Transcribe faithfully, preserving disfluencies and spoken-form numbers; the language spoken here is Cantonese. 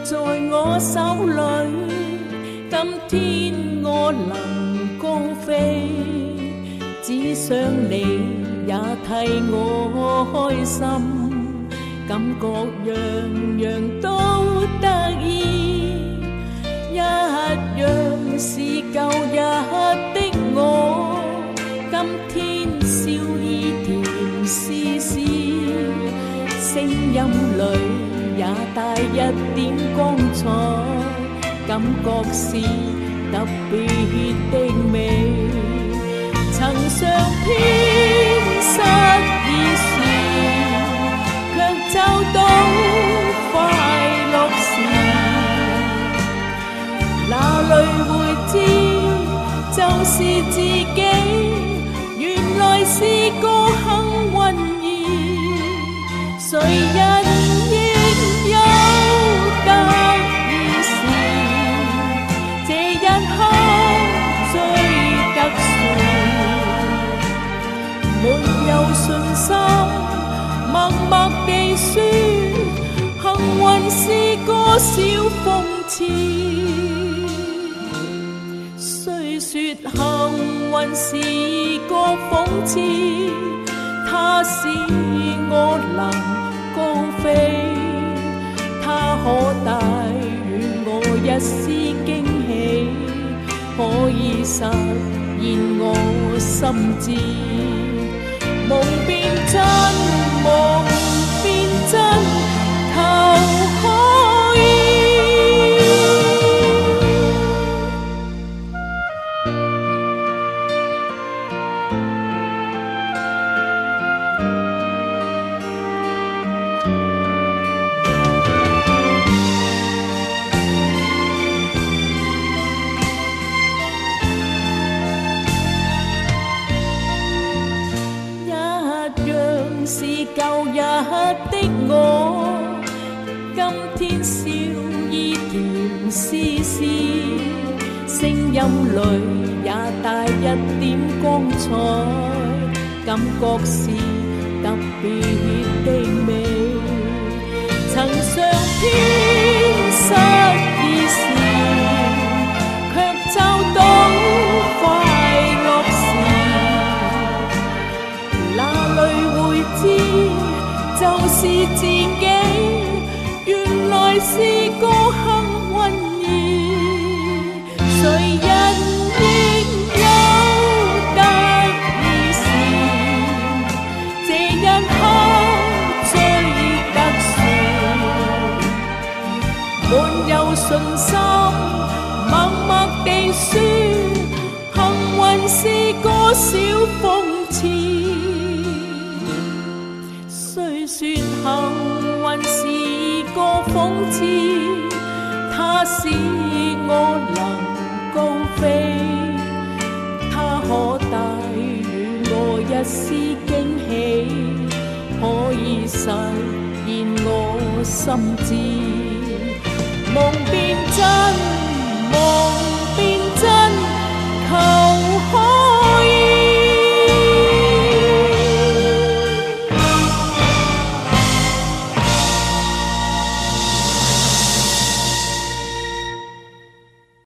在我手里，今天我能高飛，只想你也替我開心，感覺樣樣都得意，一樣是舊日的我，今天笑意甜絲絲，聲音裏也帶一點光彩，感覺是特別的美。曾嘗遍失意時，卻找到快樂時，哪裏會知就是自己，原來是個幸運兒，誰人亦有得意時，這一刻最特殊，沒有信心默默地說，幸運是個小諷刺，雖說幸運是個諷刺，它使我能高飛，它可帶予我一絲驚喜，可以實現我心志。夢變真，夢變真，求可以。是舊日的我，今天笑意甜絲絲，聲音裏也帶一點光彩，感覺是特別的美。曾嘗遍失意時，卻找到快樂時，哪裏會知就是自己，原來是個幸運兒，誰人亦有得意時，這一刻最特殊，沒有信心默默地說，幸運是個小諷刺，雖說幸運是個諷刺，它使我能高飛，它可帶予我一絲驚喜，可以實現我心志。夢變真，夢